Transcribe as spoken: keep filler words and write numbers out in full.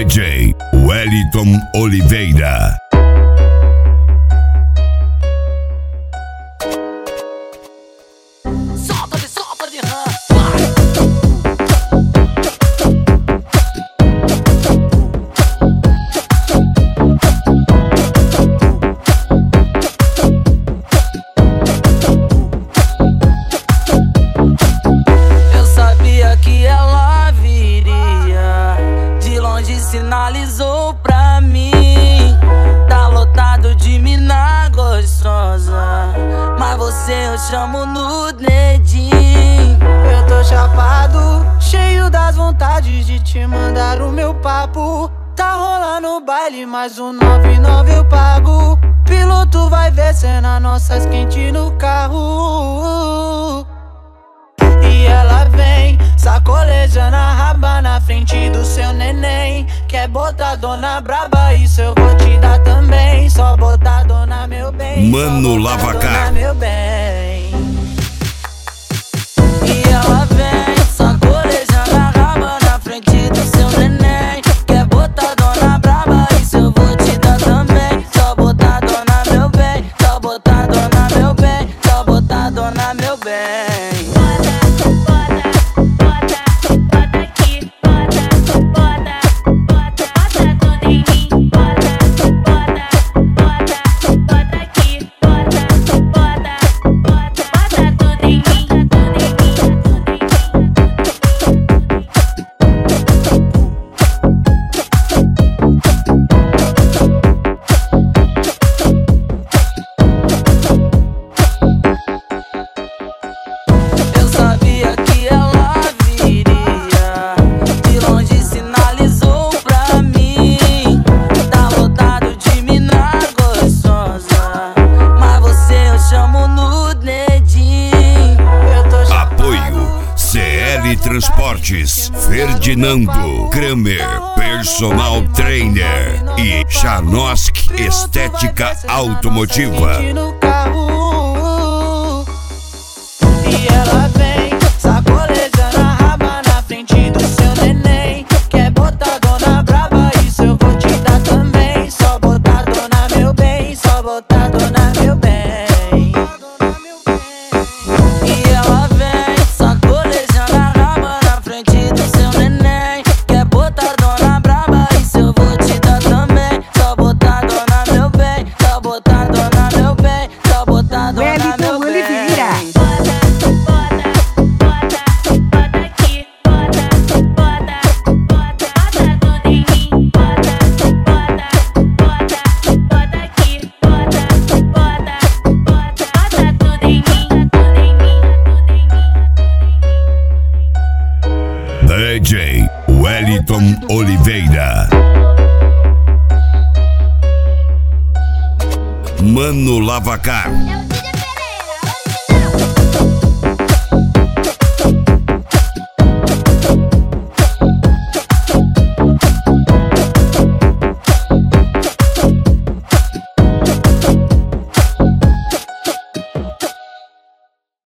D J Wellington Oliveira. Solta de solta de rã. Eu sabia que ela viria, de longe sinalizou pra mim. Tá lotado de mina gostosa, mas você eu chamo no dedinho. Eu tô chapado, cheio das vontades de te mandar o meu papo. Tá rolando o baile, mas o noventa e nove eu pago. Piloto vai ver cena nossas quentes no carro. E ela vem sacolejando a raba na frente do seu neném. Quer botar dona braba, isso eu vou te dar também. Só botar dona meu bem, Mano Lavacar, meu bem. E ela vem sacolejando a raba na frente do seu neném. Quer botar dona braba, isso eu vou te dar também. Só botar dona meu bem, só botar dona meu bem, só botar dona meu bem. Eu sabia que ela viria, de longe sinalizou pra mim. Tá lotado de mina gostosa, mas você eu chamo no dedinho. Eu tô chapado, apoio C L Transportes, Ferdinando Kramer, Personal Trainer e Chanosk Estética Automotiva. no carro. E ela vem sacolejando a raba na frente do seu neném. Quer botar dona braba, isso eu vou te dar também. Só botar dona meu bem, só botar dona meu bem. E ela vem sacolejando a raba na frente do seu neném. Quer botar dona braba, isso eu vou te dar também. Só botar dona meu bem, só botar dona meu bem, só botar dona Wellington meu bem. Oliveira. D J Wellington Oliveira. Mano Lavacar.